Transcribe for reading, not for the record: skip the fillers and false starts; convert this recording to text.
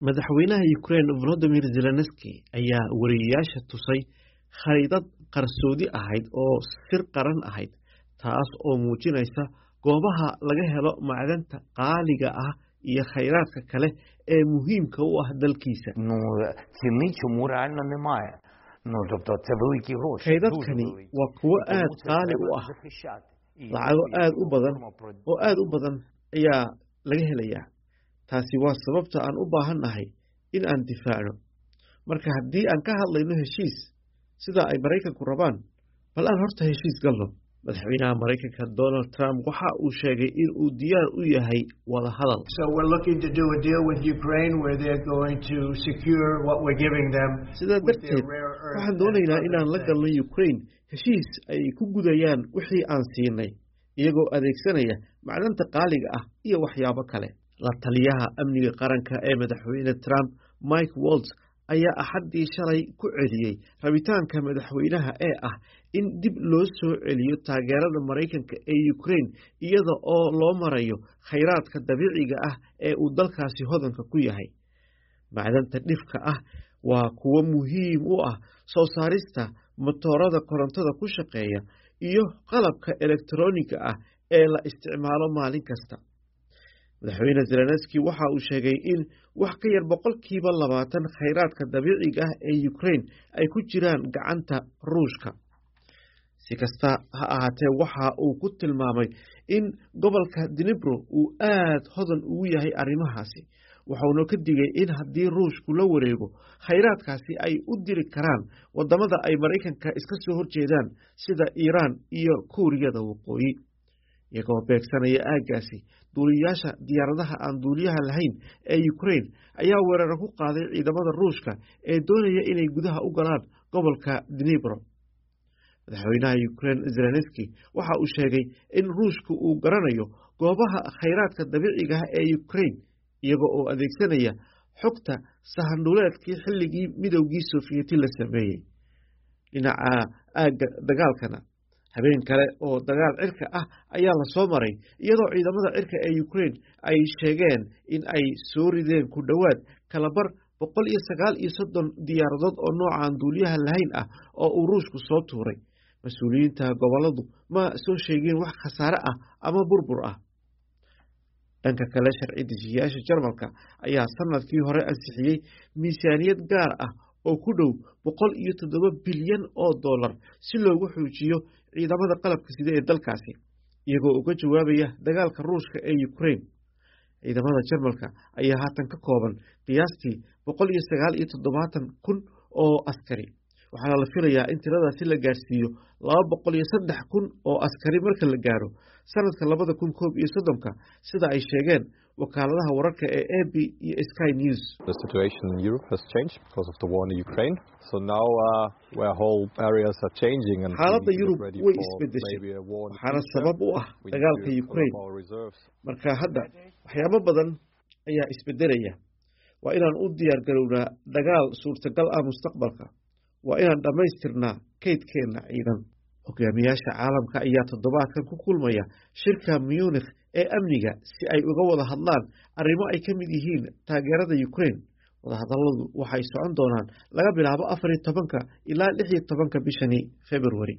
Madaxweynaha Ukraine Volodymyr Zelensky ayaa wariyeyaasha tusay khariidad qarsoodi ahayd oo sir qaran ahayd, taas oo muujinaysa goobaha laga helo macdanta qaaliga ah iyo kheyraadka kale ee muhiimka u ah dalkiisa. Ціни чому реально немає. Тобто це великі гроші. Kheyraadkani waa kuwo aad qaali u ah, lacago aad u badan ayaa laga helayaa. Taasi waa sababta aan u baahannahay in aan difaacno. Marka haddii aan ka hadlayno heshiis sida ay Mareykanku rabaan, bal aan horta heshiis galno. Madaxweynaha Mareykanka Donald Trump waxa uu sheegay in uu diyaar u yahay wada hadal. So we're looking to do a deal with Ukraine where they're going to secure what we're giving them. Sidaa darteed, waxaan doonaynaa inaan la galno Ukraine heshiis ay ku gudayaan wixii aan siinay, iyagoo adeegsanaya macdanta qaaliga ah iyo waxyaabo kale. La taliyaha amniga qaranka ee madaxweyne Trump, Mike Waltz, ayaa axaddii shalay ku celiyey rabitaanka madaxweynaha ee ah in dib loo soo celiyo taageerada Mareykanka ee Ukraine iyada oo loo marayo kheyraadka dabiiciga ah ee uu dalkaasi hodanka ku yahay. Macdanta dhifka ah waa kuwo muhiim u ah soo saarista matoorada korontada ku shaqeeya iyo qalabka elektarooniga ah ee la isticmaalo maalin kasta. Madaxweyne Zelensky waxa uu sheegay in wax ka yar 20% kheyraadka dabiiciga ah ee Ukraine ay ku jiraan gacanta Ruushka. Si kasta ha ahaatee, waxa uu ku tilmaamay in gobolka Dnipro uu aad hodan ugu yahay arrimahaasi, waxaana ka digay in haddii Ruushku la wareego kheyraadkaasi ay u diri karaan wadamada ay Mareykanka iska soo horjeedaan sida Iiraan iyo Kuuriyada Waqooyi. Iyagoo beegsanaya aaggaasi, duuliyayaasha diyaaradaha aan duuliyaha lahayn ee Ukraine ayaa weerar ku qaaday ciidamada Ruushka ee doonaya inay gudaha u galaan gobolka Dnipro. Madaxweynaha Ukraine Zelensky waxa uu sheegay in Ruushku uu garanayo goobaha kheyraadka dabiiciga ah ee Ukraine iyaga oo adeegsanaya xogta sahanduleedkii xilligii midowgii Sofiyeeti la sameeyey. Dhinaca aagga dagaalkana, habeen kale oo dagaal cirka ah ayaa la soo maray iyadoo ciidamada cirka ee Ukraine ay sheegeen in ay soo rideen ku dhowaad kalabar 139 diyaaradood oo noocan duuliyaha lahayn ah oo uu Ruushku soo tuuray. Mas'uuliyiinta goboladu ma soo sheegin wax khasaare ah ama burbur ah. Dhanka kale, sharci dejiyayaasha Jarmalka ayaa sanadkii hore ansixiyey miisaaniyad gaar ah oo ku dhow 107 bilyan oo dollar si loogu xoojiyo ciidamada qalabka sida ee dalkaasi, iyagoo uga jawaabaya dagaalka Ruushka ee Ukraine. Ciidamada Jarmalka ayaa haatan ka kooban qiyaastii 179,000 oo askari, waxaana la filayaa in tiradaasi la gaarsiiyo 203,000 oo askari marka la gaaro sanadka 2031, sida ay sheegeen wakaaladaha wararka ee AP iyo Sky News. The situation in Europe has changed because of the war in Ukraine. So now where whole areas are changing and xaaladda Yurub way isbedeshay, waxaana sabab u ah dagaalka Ukraine. Marka hadda waxyaabo badan ayaa isbedelaya. Waa inaan u diyaar garownaa dagaal suurtagal ah mustaqbalka. Waa inaan dhammaystirnaa kaydkeena ciidan. Hogaamiyaasha caalamka ayaa toddobaadkan ku kulmaya shirka Munich ee amniga si ay uga wada hadlaan arrimo ay ka mid yihiin taageerada Ukraine. Wadahadalladu waxay socon doonaan laga bilaabo 14 ilaa 16 bishani February.